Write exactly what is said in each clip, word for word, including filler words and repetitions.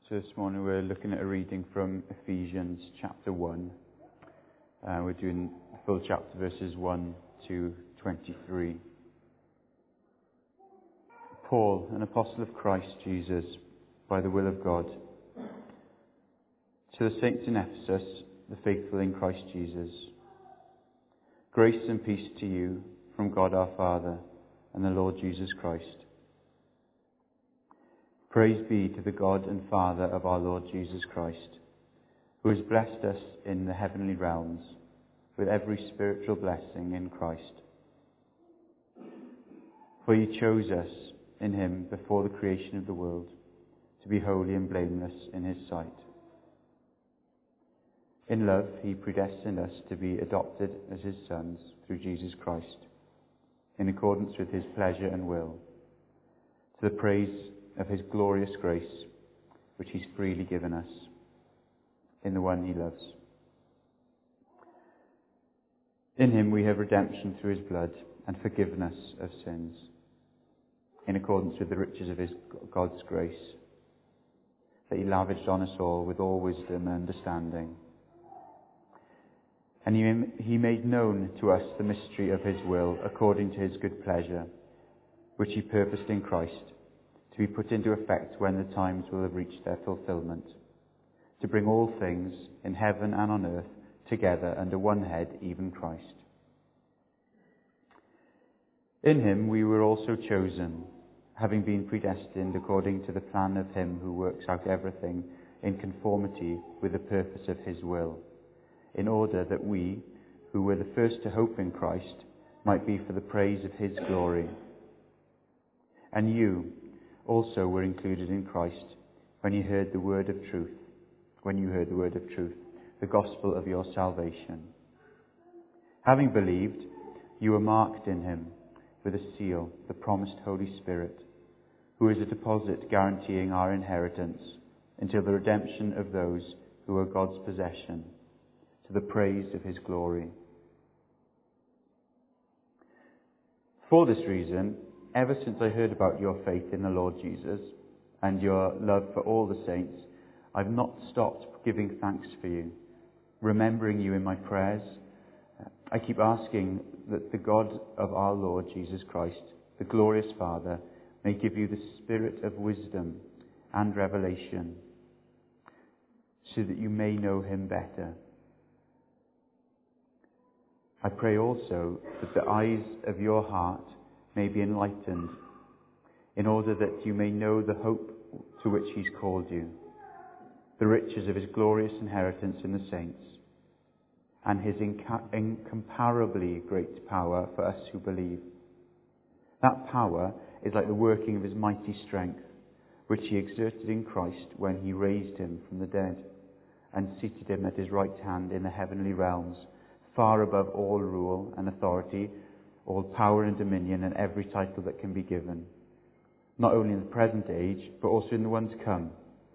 So this morning we're looking at a reading from Ephesians chapter one. Uh, we're doing the full chapter, verses one to twenty-three. Paul, an apostle of Christ Jesus, by the will of God, to the saints in Ephesus, the faithful in Christ Jesus. Grace and peace to you from God our Father and the Lord Jesus Christ. Praise be to the God and Father of our Lord Jesus Christ, who has blessed us in the heavenly realms with every spiritual blessing in Christ. For he chose us in him before the creation of the world to be holy and blameless in his sight. In love, he predestined us to be adopted as his sons through Jesus Christ, in accordance with his pleasure and will, to the praise of his glorious grace, which he's freely given us in the one he loves. In him we have redemption through his blood and forgiveness of sins, in accordance with the riches of his God's grace, that he lavished on us all with all wisdom and understanding. And he, he made known to us the mystery of his will, according to his good pleasure, which he purposed in Christ, to be put into effect when the times will have reached their fulfillment, to bring all things in heaven and on earth together under one head, even Christ. In him we were also chosen, having been predestined according to the plan of him who works out everything in conformity with the purpose of his will, in order that we, who were the first to hope in Christ, might be for the praise of his glory. And you also were included in Christ when you heard the word of truth, when you heard the word of truth, the gospel of your salvation. Having believed, you were marked in him with a seal, the promised Holy Spirit, who is a deposit guaranteeing our inheritance until the redemption of those who are God's possession, to the praise of his glory. For this reason, ever since I heard about your faith in the Lord Jesus and your love for all the saints, I've not stopped giving thanks for you, remembering you in my prayers. I keep asking that the God of our Lord Jesus Christ, the glorious Father, may give you the spirit of wisdom and revelation, so that you may know him better. I pray also that the eyes of your heart may be enlightened, in order that you may know the hope to which he's called you, the riches of his glorious inheritance in the saints, and his inca- incomparably great power for us who believe. That power is like the working of his mighty strength, which he exerted in Christ when he raised him from the dead and seated him at his right hand in the heavenly realms, far above all rule and authority, all power and dominion, and every title that can be given, not only in the present age, but also in the one to come.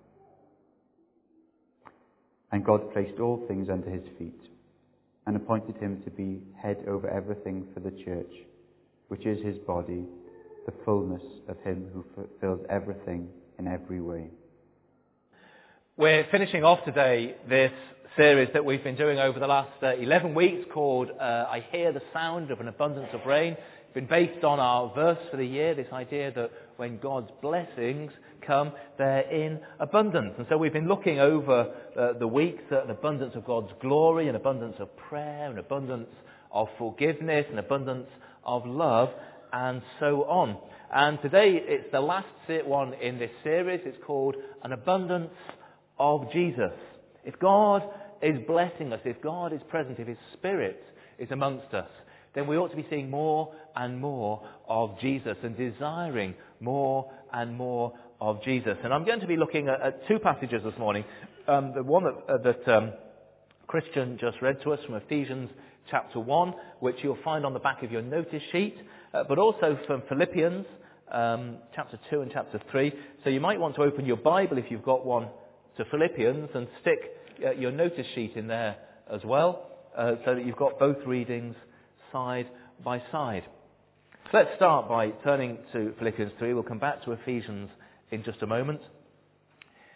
And God placed all things under his feet, and appointed him to be head over everything for the church, which is his body, the fullness of him who fills everything in every way. We're finishing off today this series that we've been doing over the last uh, eleven weeks called uh, I Hear the Sound of an Abundance of Rain. It's been based on our verse for the year, this idea that when God's blessings come, they're in abundance. And so we've been looking over uh, the weeks at an abundance of God's glory, an abundance of prayer, an abundance of forgiveness, an abundance of love, and so on. And today it's the last one in this series. It's called An Abundance of Jesus. If God is blessing us, if God is present, if his Spirit is amongst us, then we ought to be seeing more and more of Jesus and desiring more and more of Jesus. And I'm going to be looking at, at two passages this morning. Um, the one that, uh, that um, Christian just read to us from Ephesians chapter one, which you'll find on the back of your notice sheet, uh, but also from Philippians um, chapter two and chapter three. So you might want to open your Bible, if you've got one, to Philippians and stick uh, your notice sheet in there as well, uh, so that you've got both readings side by side. Let's start by turning to Philippians three. We'll come back to Ephesians in just a moment.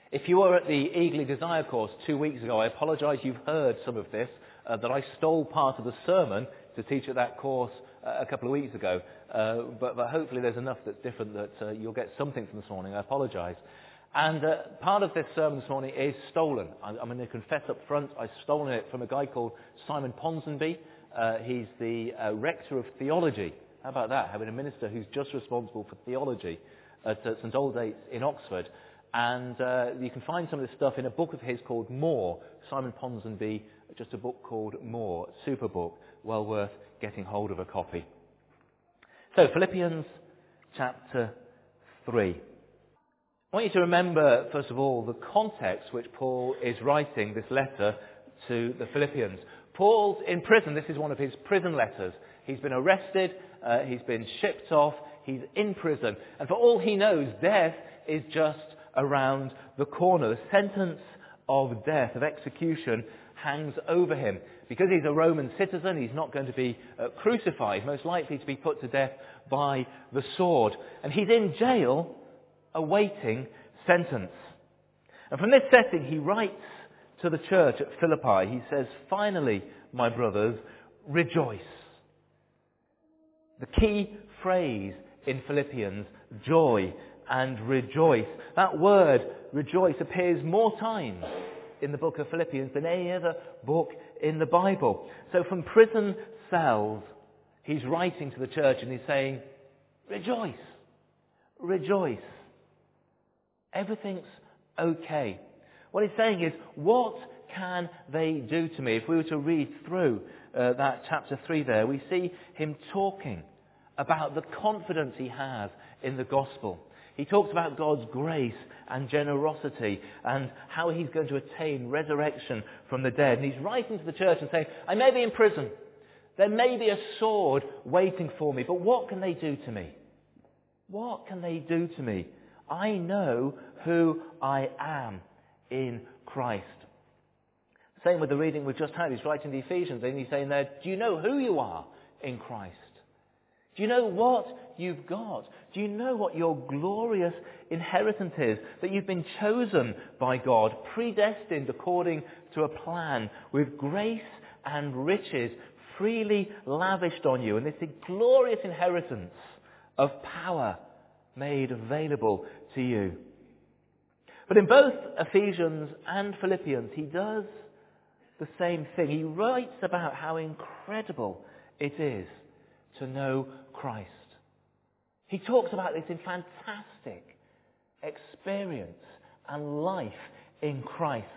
If you were at the Eagerly Desire course two weeks ago, I apologise, you've heard some of this, uh, that I stole part of the sermon to teach at that course uh, a couple of weeks ago. Uh, but, but hopefully there's enough that's different that uh, you'll get something from this morning. I apologise. And uh, part of this sermon this morning is stolen. I'm, I'm going to confess up front, I've stolen it from a guy called Simon Ponsonby. Uh, he's the uh, rector of theology. How about that? Having a minister who's just responsible for theology at uh, St Aldate's in Oxford. And uh, you can find some of this stuff in a book of his called More. Simon Ponsonby, just a book called More. Super book. Well worth getting hold of a copy. So, Philippians chapter three. I want you to remember, first of all, the context which Paul is writing this letter to the Philippians. Paul's in prison. This is one of his prison letters. He's been arrested. Uh, he's been shipped off. He's in prison. And for all he knows, death is just around the corner. The sentence of death, of execution, hangs over him. Because he's a Roman citizen, he's not going to be uh, crucified, most likely to be put to death by the sword. And he's in jail, awaiting sentence. And from this setting, he writes to the church at Philippi. He says, "Finally, my brothers, rejoice." The key phrase in Philippians, joy and rejoice. That word, rejoice, appears more times in the book of Philippians than any other book in the Bible. So from prison cells, he's writing to the church and he's saying, rejoice, rejoice. Everything's okay. What he's saying is, what can they do to me? If we were to read through uh, that chapter three there, we see him talking about the confidence he has in the gospel. He talks about God's grace and generosity and how he's going to attain resurrection from the dead. And he's writing to the church and saying, I may be in prison. There may be a sword waiting for me, but what can they do to me? What can they do to me? I know who I am in Christ. Same with the reading we've just had. He's writing to the Ephesians and he's saying there, do you know who you are in Christ? Do you know what you've got? Do you know what your glorious inheritance is? That you've been chosen by God, predestined according to a plan, with grace and riches freely lavished on you. And this glorious inheritance of power made available to you. But in both Ephesians and Philippians, he does the same thing. He writes about how incredible it is to know Christ. He talks about this in fantastic experience and life in Christ.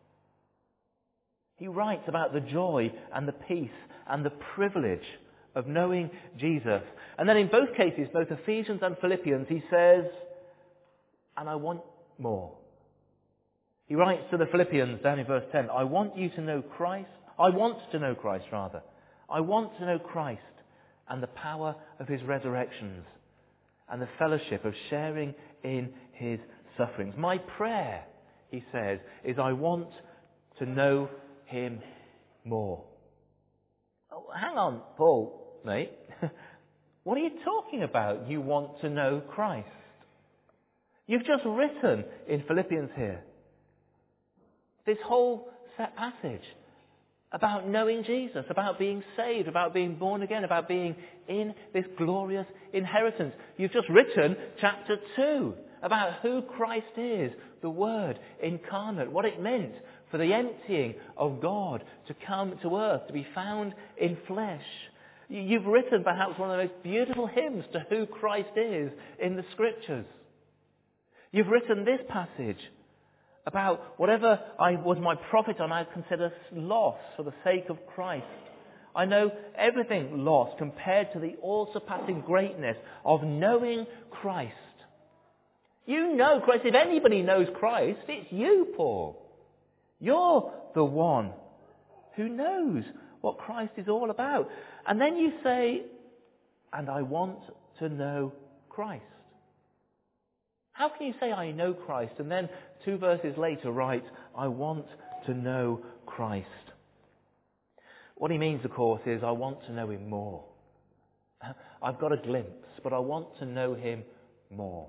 He writes about the joy and the peace and the privilege of knowing Jesus. And then in both cases, both Ephesians and Philippians, he says, and I want more. He writes to the Philippians down in verse ten, I want you to know Christ. I want to know Christ, rather. I want to know Christ and the power of his resurrections and the fellowship of sharing in his sufferings. My prayer, he says, is I want to know him more. Oh, hang on, Paul, mate. What are you talking about? You want to know Christ? You've just written in Philippians here this whole set passage about knowing Jesus, about being saved, about being born again, about being in this glorious inheritance. You've just written chapter two about who Christ is, the Word incarnate, what it meant for the emptying of God to come to earth, to be found in flesh. You've written perhaps one of the most beautiful hymns to who Christ is in the Scriptures. You've written this passage about whatever I was my profit on, I consider loss for the sake of Christ. I know everything lost compared to the all-surpassing greatness of knowing Christ. You know Christ. If anybody knows Christ, it's you, Paul. You're the one who knows what Christ is all about. And then you say, and I want to know Christ. How can you say, I know Christ, and then two verses later write, I want to know Christ? What he means, of course, is I want to know him more. I've got a glimpse, but I want to know him more.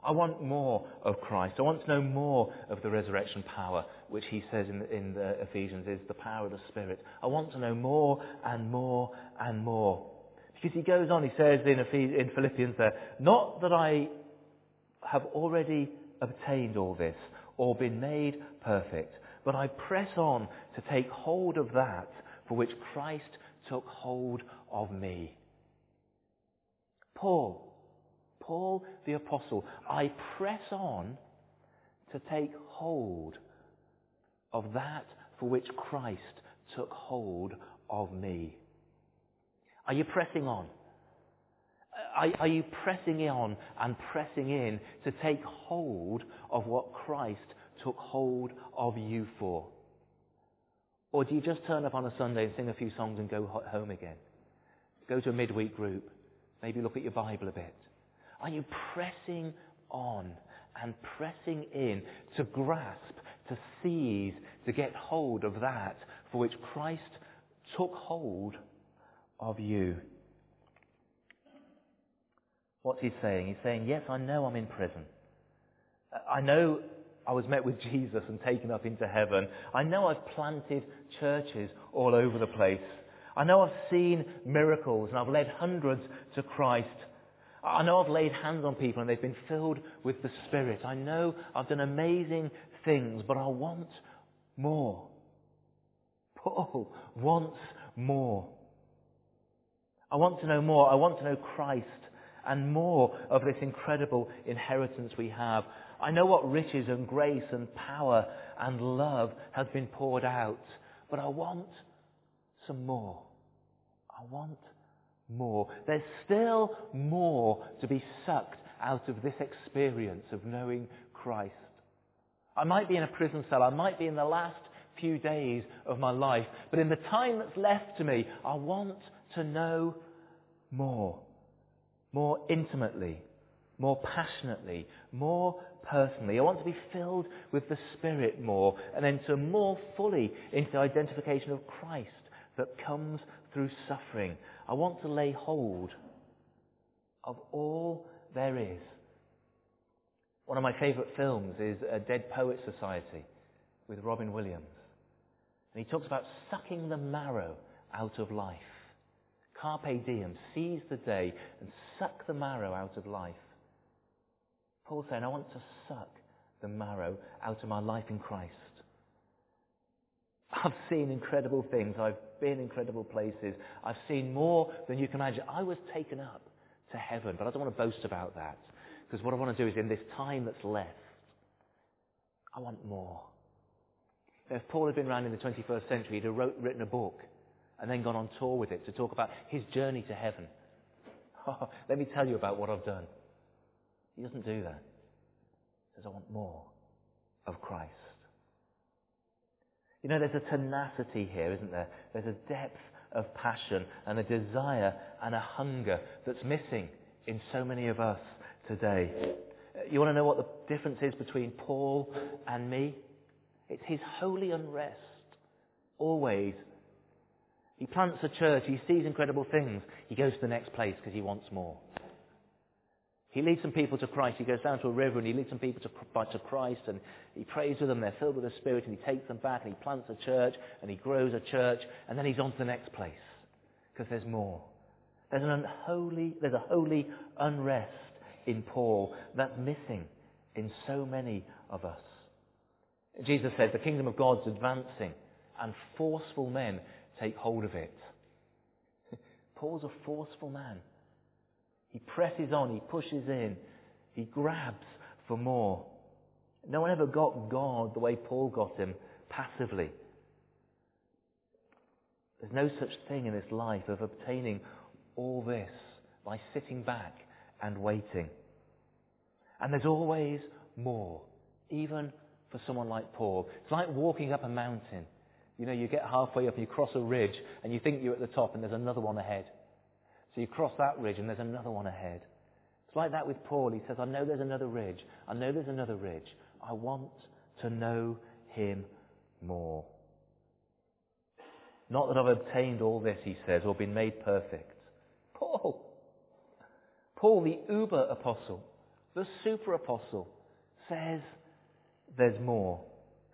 I want more of Christ. I want to know more of the resurrection power, which he says in, in the Ephesians is the power of the Spirit. I want to know more and more and more. Because he goes on, he says in, Ephes- in Philippians there, not that I have already obtained all this or been made perfect, but I press on to take hold of that for which Christ took hold of me. Paul, Paul the Apostle, I press on to take hold of that for which Christ took hold of me. Are you pressing on? Are, are you pressing on and pressing in to take hold of what Christ took hold of you for? Or do you just turn up on a Sunday and sing a few songs and go home again? Go to a midweek group. Maybe look at your Bible a bit. Are you pressing on and pressing in to grasp, to seize, to get hold of that for which Christ took hold of you? What's he saying? He's saying, yes, I know I'm in prison. I know I was met with Jesus and taken up into heaven. I know I've planted churches all over the place. I know I've seen miracles and I've led hundreds to Christ. I know I've laid hands on people and they've been filled with the Spirit. I know I've done amazing things, but I want more. Paul wants more. I want to know more. I want to know Christ and more of this incredible inheritance we have. I know what riches and grace and power and love has been poured out, but I want some more. I want more. There's still more to be sucked out of this experience of knowing Christ. I might be in a prison cell. I might be in the last few days of my life, but in the time that's left to me, I want to know more. More intimately, more passionately, more personally. I want to be filled with the Spirit more and enter more fully into the identification of Christ that comes through suffering. I want to lay hold of all there is. One of my favourite films is A Dead Poets Society with Robin Williams. And he talks about sucking the marrow out of life. Carpe diem, seize the day and suck the marrow out of life. Paul's saying, I want to suck the marrow out of my life in Christ. I've seen incredible things. I've been incredible places. I've seen more than you can imagine. I was taken up to heaven, but I don't want to boast about that. Because what I want to do is in this time that's left, I want more. If Paul had been around in the twenty-first century, he'd have wrote, written a book and then gone on tour with it to talk about his journey to heaven. Oh, let me tell you about what I've done. He doesn't do that. He says, I want more of Christ. You know, there's a tenacity here, isn't there? There's a depth of passion and a desire and a hunger that's missing in so many of us today. You want to know what the difference is between Paul and me? It's his holy unrest. Always. He plants a church, he sees incredible things. He goes to the next place because he wants more. He leads some people to Christ. He goes down to a river and he leads some people to, to Christ and he prays with them. They're filled with the Spirit and he takes them back and he plants a church and he grows a church and then he's on to the next place because there's more. There's an unholy, there's a holy unrest in Paul that's missing in so many of us. Jesus said the kingdom of God's advancing and forceful men take hold of it. Paul's a forceful man. He presses on, he pushes in, he grabs for more. No one ever got God the way Paul got him, passively. There's no such thing in this life of obtaining all this by sitting back and waiting. And there's always more, even for someone like Paul. It's like walking up a mountain. You know, you get halfway up and you cross a ridge and you think you're at the top and there's another one ahead. So you cross that ridge and there's another one ahead. It's like that with Paul. He says, I know there's another ridge. I know there's another ridge. I want to know him more. Not that I've obtained all this, he says, or been made perfect. Paul. Paul, the uber apostle. the super apostle, says there's more.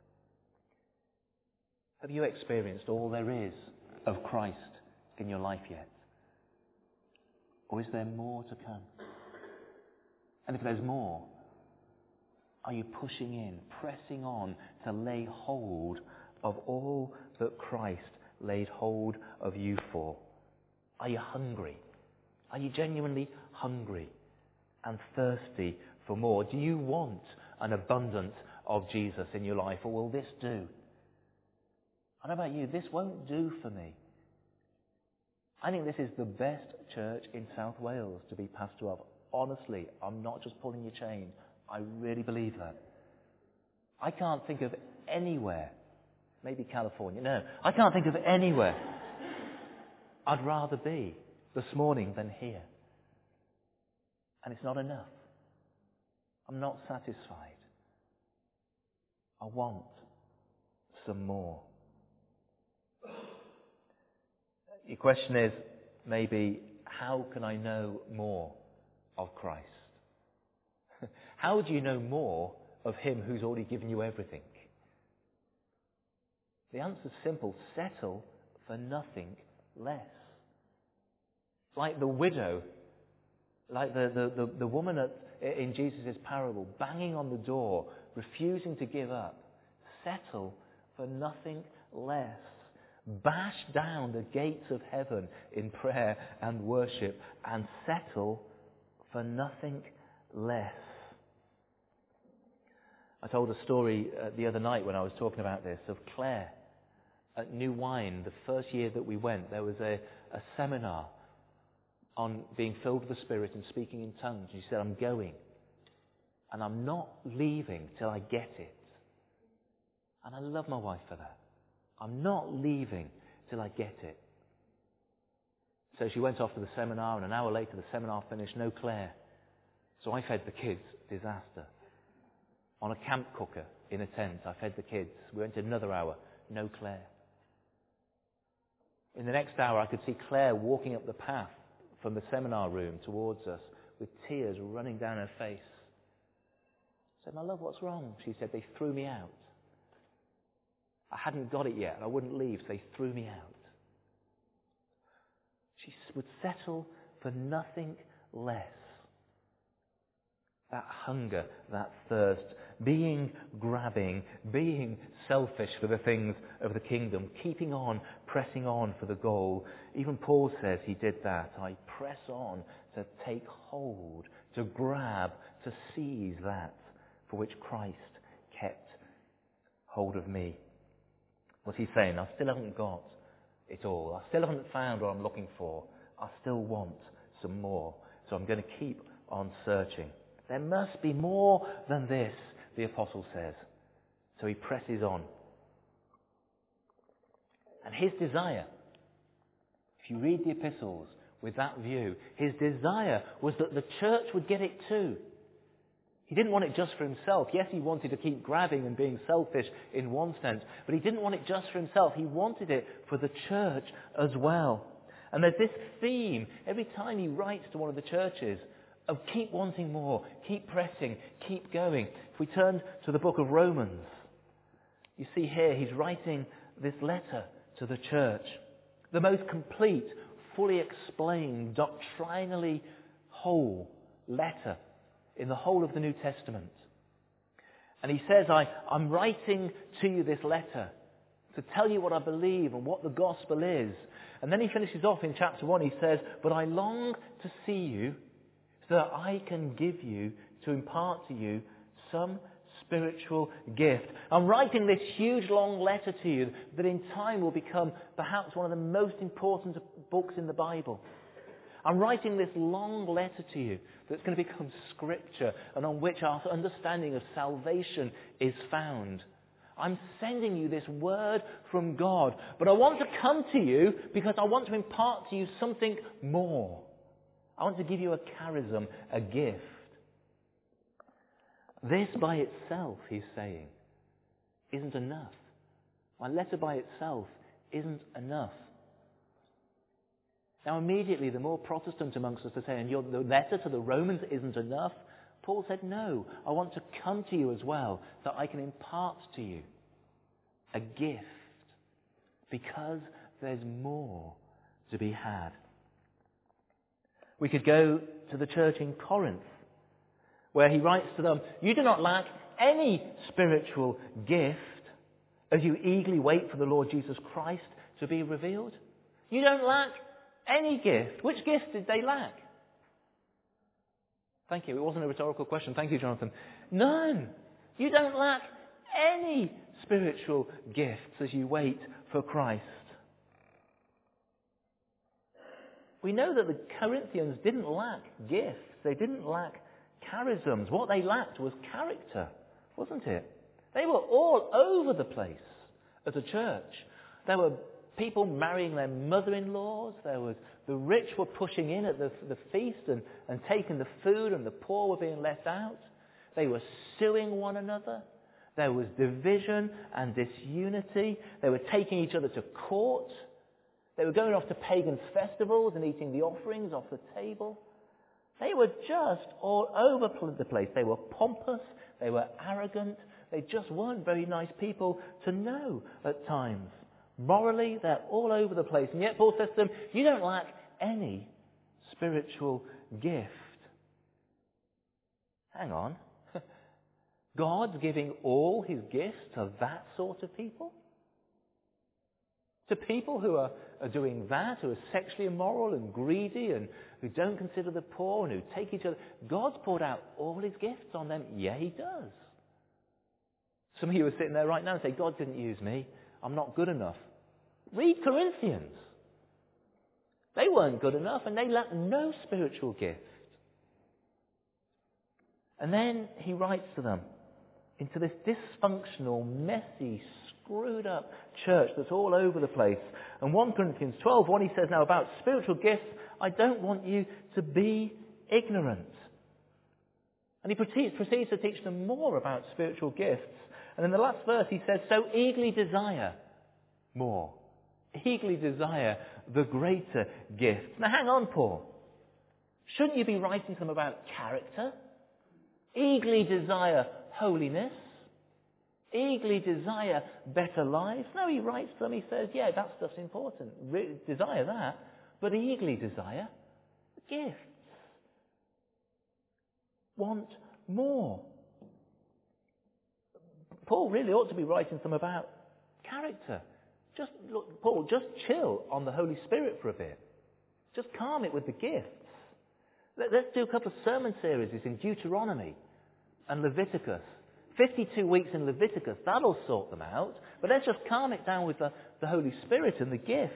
Have you experienced all there is of Christ in your life yet? Or is there more to come? And if there's more, are you pushing in, pressing on to lay hold of all that Christ laid hold of you for? Are you hungry? Are you genuinely hungry and thirsty for more? Do you want an abundance of Jesus in your life, or will this do? I don't know about you, this won't do for me. I think this is the best church in South Wales to be pastor of. Honestly, I'm not just pulling your chain. I really believe that. I can't think of anywhere, maybe California, no, I can't think of anywhere I'd rather be this morning than here. And it's not enough. I'm not satisfied. I want some more. Your question is maybe, how can I know more of Christ? How do you know more of Him who's already given you everything? The answer's simple. Settle for nothing less. Like the widow, like the, the, the, the woman at, in Jesus' parable, banging on the door, refusing to give up. Settle for nothing less. Bash down the gates of heaven in prayer and worship and settle for nothing less. I told a story uh, the other night when I was talking about this of Claire at New Wine. The first year that we went, there was a, a seminar on being filled with the Spirit and speaking in tongues. She said, I'm going and I'm not leaving till I get it. And I love my wife for that. I'm not leaving till I get it. So she went off to the seminar, and an hour later the seminar finished, no Claire. So I fed the kids, disaster. On a camp cooker in a tent, I fed the kids. We went another hour, no Claire. In the next hour I could see Claire walking up the path from the seminar room towards us with tears running down her face. I said, my love, what's wrong? She said, they threw me out. I hadn't got it yet, and I wouldn't leave, so they threw me out. She would settle for nothing less. That hunger, that thirst, being grabbing, being selfish for the things of the kingdom, keeping on, pressing on for the goal. Even Paul says he did that. I press on to take hold, to grab, to seize that for which Christ kept hold of me. What's he saying? I still haven't got it all. I still haven't found what I'm looking for. I still want some more. So I'm going to keep on searching. There must be more than this, the apostle says. So he presses on. And his desire, if you read the epistles with that view, his desire was that the church would get it too. He didn't want it just for himself. Yes, he wanted to keep grabbing and being selfish in one sense, but he didn't want it just for himself. He wanted it for the church as well. And there's this theme every time he writes to one of the churches of keep wanting more, keep pressing, keep going. If we turn to the book of Romans, you see here he's writing this letter to the church. The most complete, fully explained, doctrinally whole letter in the whole of the New Testament. And he says, I, I'm writing to you this letter to tell you what I believe and what the gospel is. And then he finishes off in chapter one, he says, but I long to see you so that I can give you, to impart to you, some spiritual gift. I'm writing this huge long letter to you that in time will become perhaps one of the most important books in the Bible. I'm writing this long letter to you that's going to become scripture and on which our understanding of salvation is found. I'm sending you this word from God, but I want to come to you because I want to impart to you something more. I want to give you a charism, a gift. This by itself, he's saying, isn't enough. My letter by itself isn't enough. Now immediately the more Protestant amongst us are saying, your, the letter to the Romans isn't enough. Paul said, no, I want to come to you as well, that I can impart to you a gift, because there's more to be had. We could go to the church in Corinth, where he writes to them, you do not lack any spiritual gift as you eagerly wait for the Lord Jesus Christ to be revealed. You don't lack any gift. Which gift did they lack? Thank you. It wasn't a rhetorical question. Thank you, Jonathan. None. You don't lack any spiritual gifts as you wait for Christ. We know that the Corinthians didn't lack gifts. They didn't lack charisms. What they lacked was character, wasn't it? They were all over the place as a church. There were people marrying their mother-in-laws. There was the rich were pushing in at the, the feast and, and taking the food, and the poor were being left out. They were suing one another. There was division and disunity. They were taking each other to court. They were going off to pagans' festivals and eating the offerings off the table. They were just all over the place. They were pompous. They were arrogant. They just weren't very nice people to know at times. Morally, they're all over the place. And yet Paul says to them, you don't lack any spiritual gift. Hang on. God's giving all his gifts to that sort of people? To people who are, are doing that, who are sexually immoral and greedy and who don't consider the poor and who take each other. God's poured out all his gifts on them. Yeah, he does. Some of you are sitting there right now and say, God didn't use me. I'm not good enough. Read Corinthians. They weren't good enough and they lacked no spiritual gift. And then he writes to them into this dysfunctional, messy, screwed up church that's all over the place. And First Corinthians twelve, one he says, now about spiritual gifts, I don't want you to be ignorant. And he proceeds, proceeds to teach them more about spiritual gifts. And in the last verse he says, so eagerly desire more. Eagerly desire the greater gifts. Now hang on, Paul. Shouldn't you be writing to them about character? Eagerly desire holiness? Eagerly desire better lives? No, he writes to them, he says, yeah, that stuff's important. Re- desire that. But eagerly desire gifts. Want more. Paul really ought to be writing to them about character. Just look, Paul, just chill on the Holy Spirit for a bit. Just calm it with the gifts. Let, let's do a couple of sermon series in Deuteronomy and Leviticus. fifty-two weeks in Leviticus, that'll sort them out. But let's just calm it down with the, the Holy Spirit and the gifts.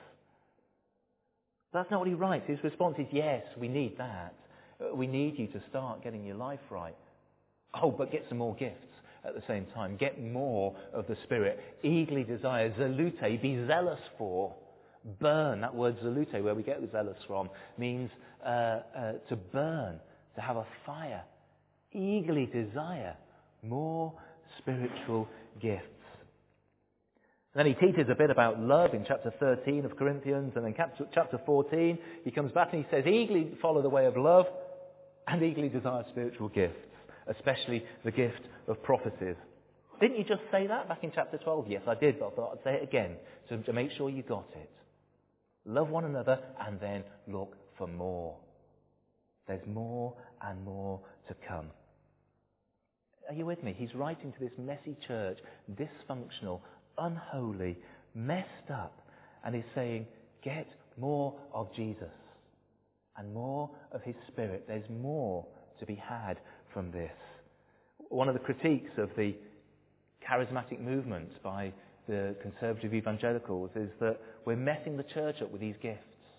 That's not what he writes. His response is, yes, we need that. We need you to start getting your life right. Oh, but get some more gifts at the same time. Get more of the Spirit. Eagerly desire, zalute, be zealous for. Burn, that word zalute, where we get zealous from, means uh, uh, to burn, to have a fire. Eagerly desire more spiritual gifts. And then he teaches a bit about love in chapter thirteen of Corinthians, and then chapter fourteen, he comes back and he says, eagerly follow the way of love and eagerly desire spiritual gifts, especially the gift of prophecies. Didn't you just say that back in chapter twelve? Yes, I did, but I thought I'd say it again to, to make sure you got it. Love one another and then look for more. There's more and more to come. Are you with me? He's writing to this messy church, dysfunctional, unholy, messed up, and he's saying, get more of Jesus and more of his Spirit. There's more to be had from this. One of the critiques of the charismatic movement by the conservative evangelicals is that we're messing the church up with these gifts.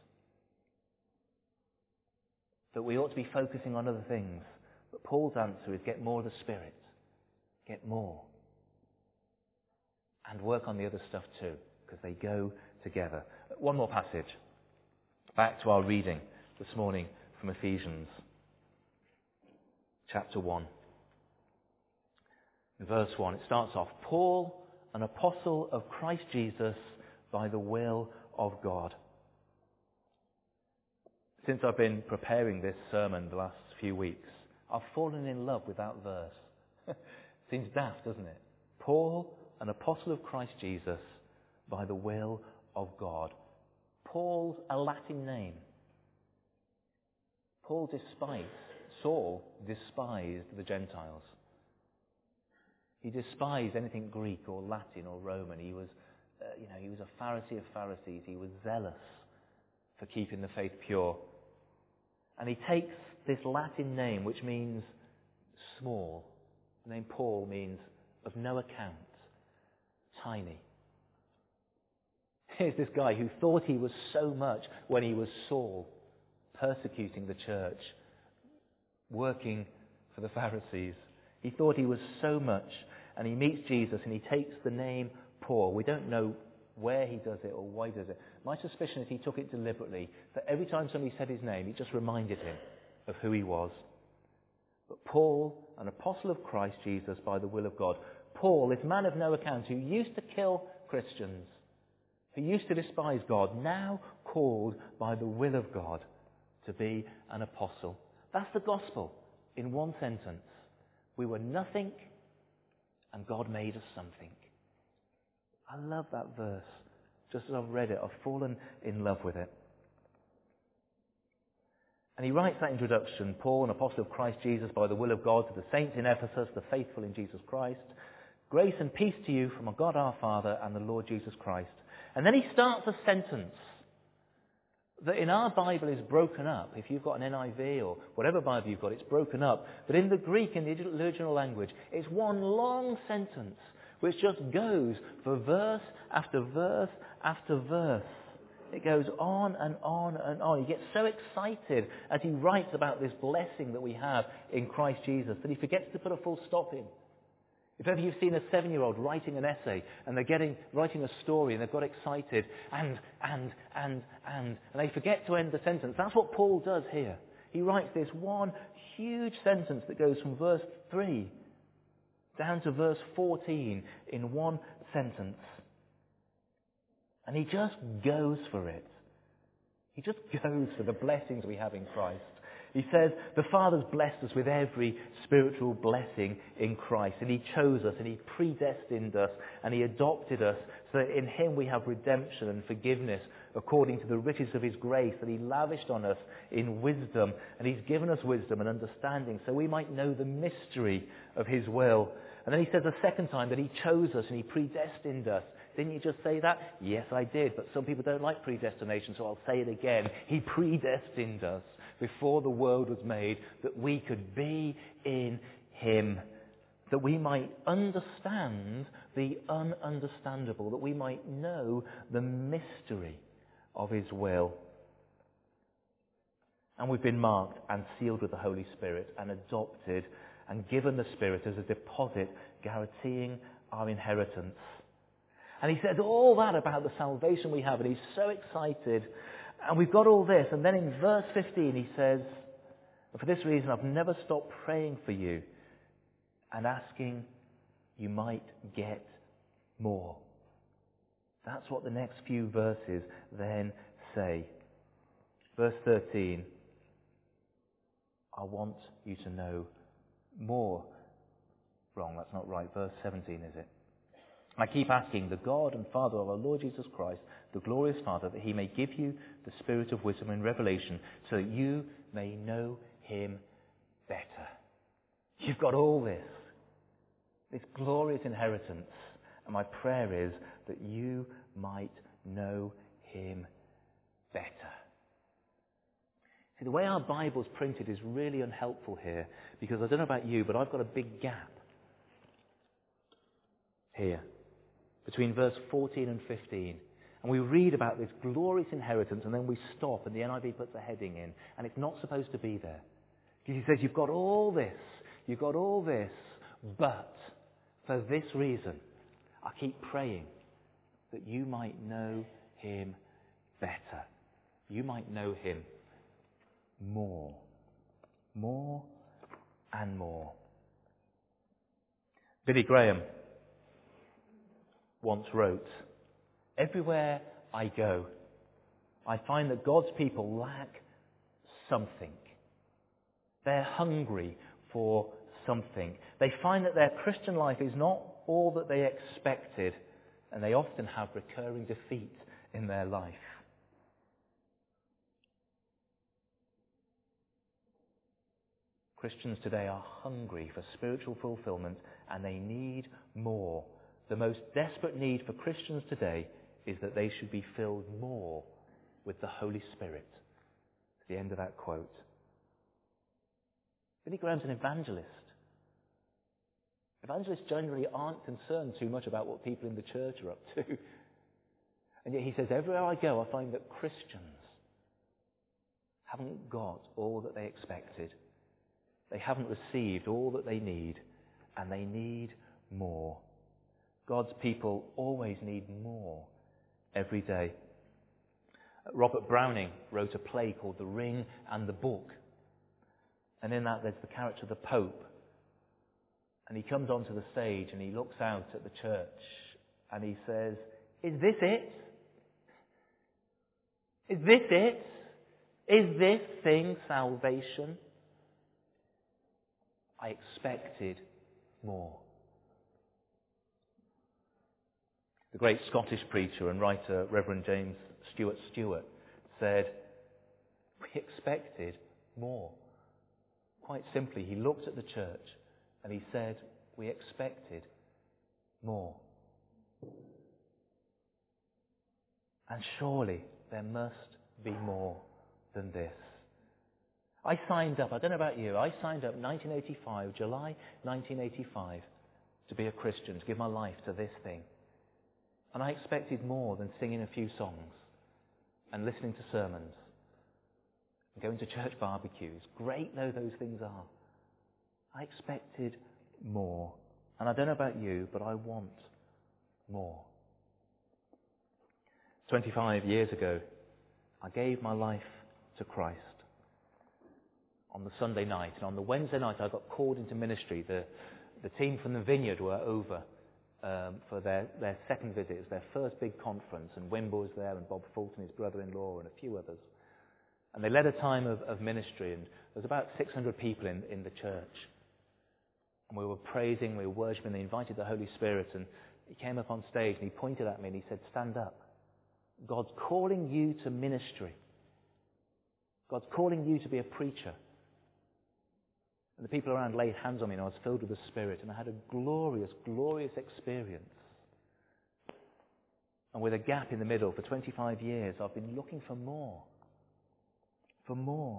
That we ought to be focusing on other things. But Paul's answer is get more of the Spirit. Get more. And work on the other stuff too, because they go together. One more passage. Back to our reading this morning from Ephesians chapter one. In verse one, it starts off, Paul, an apostle of Christ Jesus by the will of God. Since I've been preparing this sermon the last few weeks, I've fallen in love with that verse. Seems daft, doesn't it? Paul, an apostle of Christ Jesus, by the will of God. Paul's a Latin name. Paul despised, Saul despised the Gentiles. He despised anything Greek or Latin or Roman. He was, uh, you know, he was a Pharisee of Pharisees. He was zealous for keeping the faith pure. And he takes this Latin name, which means small. The name Paul means of no account, tiny. Here's this guy who thought he was so much when he was Saul, persecuting the church, working for the Pharisees. He thought he was so much, and he meets Jesus and he takes the name Paul. We don't know where he does it or why he does it. My suspicion is he took it deliberately, that every time somebody said his name, it just reminded him of who he was. But Paul, an apostle of Christ Jesus by the will of God. Paul, this man of no account who used to kill Christians, who used to despise God, now called by the will of God to be an apostle. That's the gospel in one sentence. We were nothing, and God made us something. I love that verse. Just as I've read it, I've fallen in love with it. And he writes that introduction, Paul, an apostle of Christ Jesus by the will of God, to the saints in Ephesus, the faithful in Jesus Christ. Grace and peace to you from our God our Father and the Lord Jesus Christ. And then he starts a sentence that in our Bible is broken up. If you've got an N I V or whatever Bible you've got, it's broken up. But in the Greek, in the original language, it's one long sentence which just goes for verse after verse after verse. It goes on and on and on. He gets so excited as he writes about this blessing that we have in Christ Jesus that he forgets to put a full stop in. If ever you've seen a seven-year-old writing an essay and they're getting writing a story and they've got excited and, and, and, and, and they forget to end the sentence. That's what Paul does here. He writes this one huge sentence that goes from verse three down to verse fourteen in one sentence. And he just goes for it. He just goes for the blessings we have in Christ. He says, the Father's blessed us with every spiritual blessing in Christ. And he chose us and he predestined us and he adopted us so that in him we have redemption and forgiveness according to the riches of his grace that he lavished on us in wisdom. And he's given us wisdom and understanding so we might know the mystery of his will. And then he says a second time that he chose us and he predestined us. Didn't you just say that? Yes, I did. But some people don't like predestination, so I'll say it again. He predestined us before the world was made that we could be in him, that we might understand the ununderstandable, that we might know the mystery of his will. And we've been marked and sealed with the Holy Spirit and adopted and given the Spirit as a deposit guaranteeing our inheritance. And he says all that about the salvation we have, and he's so excited. And we've got all this. And then in verse fifteen he says, for this reason I've never stopped praying for you and asking you might get more. That's what the next few verses then say. Verse thirteen, I want you to know more. Wrong, that's not right. Verse seventeen, is it? I keep asking the God and Father of our Lord Jesus Christ, the glorious Father, that he may give you the spirit of wisdom and revelation so that you may know him better. You've got all this, this glorious inheritance, and my prayer is that you might know him better. See, the way our Bible's printed is really unhelpful here, because I don't know about you, but I've got a big gap here between verse fourteen and fifteen. And we read about this glorious inheritance and then we stop and the N I V puts a heading in and it's not supposed to be there. Because he says, you've got all this, you've got all this, but for this reason, I keep praying that you might know him better. You might know him more. More and more. Billy Graham once wrote, everywhere I go, I find that God's people lack something. They're hungry for something. They find that their Christian life is not all that they expected, and they often have recurring defeat in their life. Christians today are hungry for spiritual fulfillment, and they need more. The most desperate need for Christians today is that they should be filled more with the Holy Spirit. It's the end of that quote. Billy Graham's an evangelist. Evangelists generally aren't concerned too much about what people in the church are up to. And yet he says, everywhere I go, I find that Christians haven't got all that they expected. They haven't received all that they need, and they need more. God's people always need more every day. Robert Browning wrote a play called The Ring and the Book. And in that there's the character of the Pope. And he comes onto the stage and he looks out at the church and he says, "Is this it? Is this it? Is this thing salvation? I expected more." The great Scottish preacher and writer, Reverend James Stewart Stewart, said, "We expected more." Quite simply, he looked at the church and he said, "We expected more." And surely there must be more than this. I signed up, I don't know about you, I signed up nineteen eighty-five, July nineteen eighty-five, to be a Christian, to give my life to this thing. And I expected more than singing a few songs and listening to sermons and going to church barbecues, great though those things are. I expected more. And I don't know about you, but I want more. twenty-five years ago, I gave my life to Christ on the Sunday night. And on the Wednesday night, I got called into ministry. The, the team from the Vineyard were over um, for their, their second visit. It was their first big conference. And Wimber was there, and Bob Fulton, his brother-in-law, and a few others. And they led a time of, of ministry. And there was about six hundred people in, in the church. And we were praising, we were worshiping. They invited the Holy Spirit. And he came up on stage and he pointed at me and he said, "Stand up. God's calling you to ministry. God's calling you to be a preacher." And the people around laid hands on me and I was filled with the Spirit. And I had a glorious, glorious experience. And with a gap in the middle for twenty-five years, I've been looking for more. For more.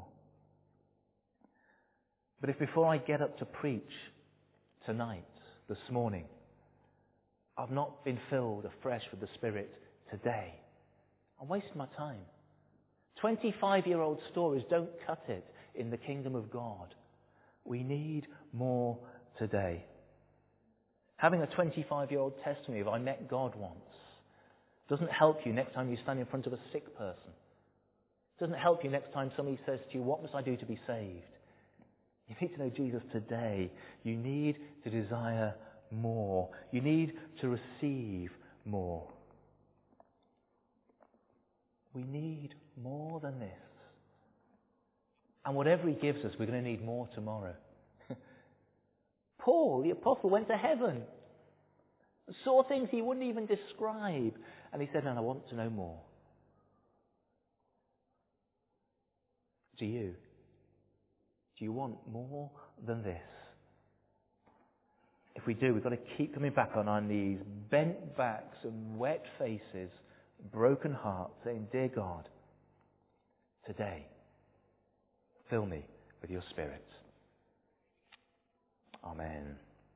But if before I get up to preach tonight, this morning, I've not been filled afresh with the Spirit today, I'm wasting my time. twenty-five-year-old stories don't cut it in the kingdom of God. We need more today. Having a twenty-five-year-old testimony of "I met God once" doesn't help you next time you stand in front of a sick person. It doesn't help you next time somebody says to you, "What must I do to be saved?" You need to know Jesus today. You need to desire more. You need to receive more. We need more than this. And whatever he gives us, we're going to need more tomorrow. Paul, the apostle, went to heaven. Saw things he wouldn't even describe. And he said, "And I want to know more." Do you? Do you want more than this? If we do, we've got to keep coming back on our knees, bent backs and wet faces, broken hearts, saying, "Dear God, today, fill me with your Spirit." Amen.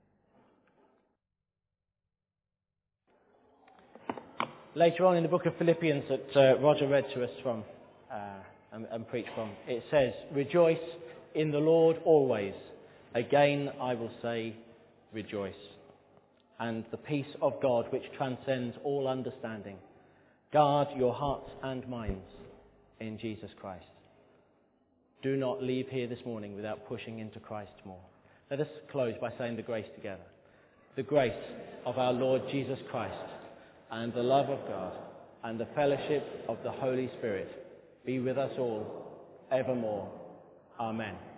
Later on in the book of Philippians that uh, Roger read to us from uh, and, and preached from, it says, "Rejoice in the Lord always. Again I will say, rejoice. And the peace of God, which transcends all understanding, guard your hearts and minds in Jesus Christ." Do not leave here this morning without pushing into Christ more. Let us close by saying the grace together. The grace of our Lord Jesus Christ, and the love of God, and the fellowship of the Holy Spirit be with us all evermore. Amen.